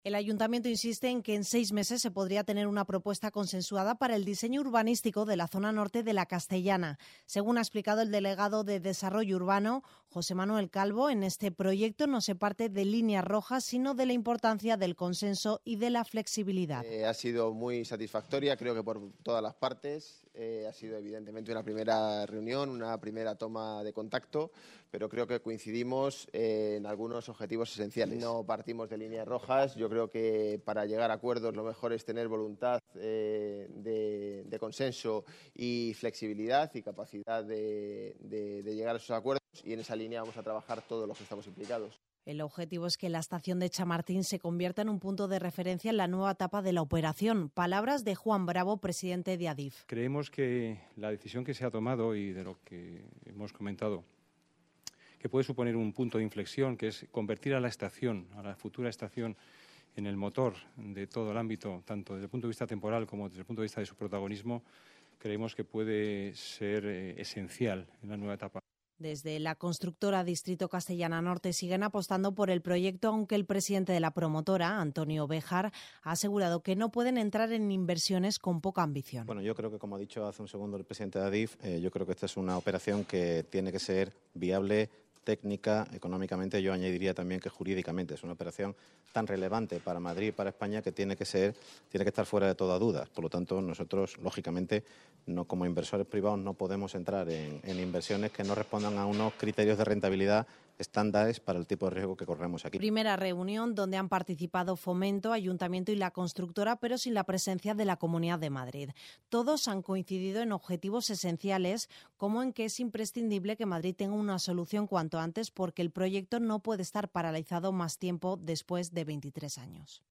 El Ayuntamiento insiste en que en 6 meses se podría tener una propuesta consensuada para el diseño urbanístico de la zona norte de la Castellana. Según ha explicado el delegado de Desarrollo Urbano, José Manuel Calvo, en este proyecto no se parte de líneas rojas, sino de la importancia del consenso y de la flexibilidad. Ha sido muy satisfactoria, creo que por todas las partes. Ha sido evidentemente una primera reunión, una primera toma de contacto, pero creo que coincidimos en algunos objetivos esenciales. No partimos de líneas rojas. Yo creo que para llegar a acuerdos lo mejor es tener voluntad de consenso y flexibilidad y capacidad de llegar a esos acuerdos, y en esa línea vamos a trabajar todos los que estamos implicados. El objetivo es que la estación de Chamartín se convierta en un punto de referencia en la nueva etapa de la operación. Palabras de Juan Bravo, presidente de Adif. Creemos que la decisión que se ha tomado y de lo que hemos comentado, que puede suponer un punto de inflexión, que es convertir a la estación, a la futura estación, en el motor de todo el ámbito, tanto desde el punto de vista temporal como desde el punto de vista de su protagonismo, creemos que puede ser esencial en la nueva etapa. Desde la constructora Distrito Castellana Norte siguen apostando por el proyecto, aunque el presidente de la promotora, Antonio Béjar, ha asegurado que no pueden entrar en inversiones con poca ambición. Bueno, yo creo que, como ha dicho hace un segundo el presidente de Adif, yo creo que esta es una operación que tiene que ser viable técnica, económicamente, yo añadiría también que jurídicamente. Es una operación tan relevante para Madrid y para España que tiene que estar fuera de toda duda. Por lo tanto, nosotros, lógicamente, no, como inversores privados, no podemos entrar en inversiones que no respondan a unos criterios de rentabilidad estándares para el tipo de riesgo que corremos aquí. Primera reunión donde han participado Fomento, Ayuntamiento y la constructora, pero sin la presencia de la Comunidad de Madrid. Todos han coincidido en objetivos esenciales, como en que es imprescindible que Madrid tenga una solución cuanto antes, porque el proyecto no puede estar paralizado más tiempo después de 23 años.